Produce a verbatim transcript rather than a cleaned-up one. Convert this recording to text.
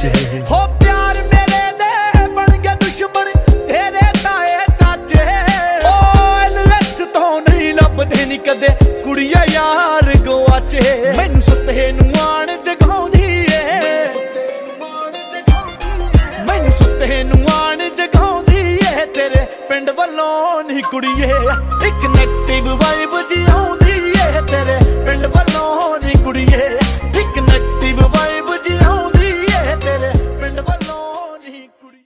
ਚਾਚੇ। ਹੋ ਪਿਆਰ ਮੇਰੇ ਦੇ ਬਣ ਗਿਆ ਦੁਸ਼ਮਣ ਤੇਰੇ ਤਾਏ ਚਾਚੇ। ਓ ਐਲਐਸ ਤੋਂ ਨਹੀਂ ਲੱਭਦੇ ਨੀ ਕਦੇ ਕੁੜੀਆਂ ਯਾਰ ਗਵਾਚੇ। ਮੈਨੂੰ ਸੁੱਤੇ ਨੂੰ ਆਣ ਜਗਾਉਂਦੀ ਏ, ਮੈਨੂੰ ਸੁੱਤੇ ਨੂੰ ਆਣ ਜਗਾਉਂਦੀ ਏ ਤੇਰੇ ਪਿੰਡ ਵੱਲੋਂ ਨੀ ਕੁੜੀਏ। ਇੱਕ ਨੈਗੇਟਿਵ ਵਾਈਬ ਜੀ ਆਉਂਦੀ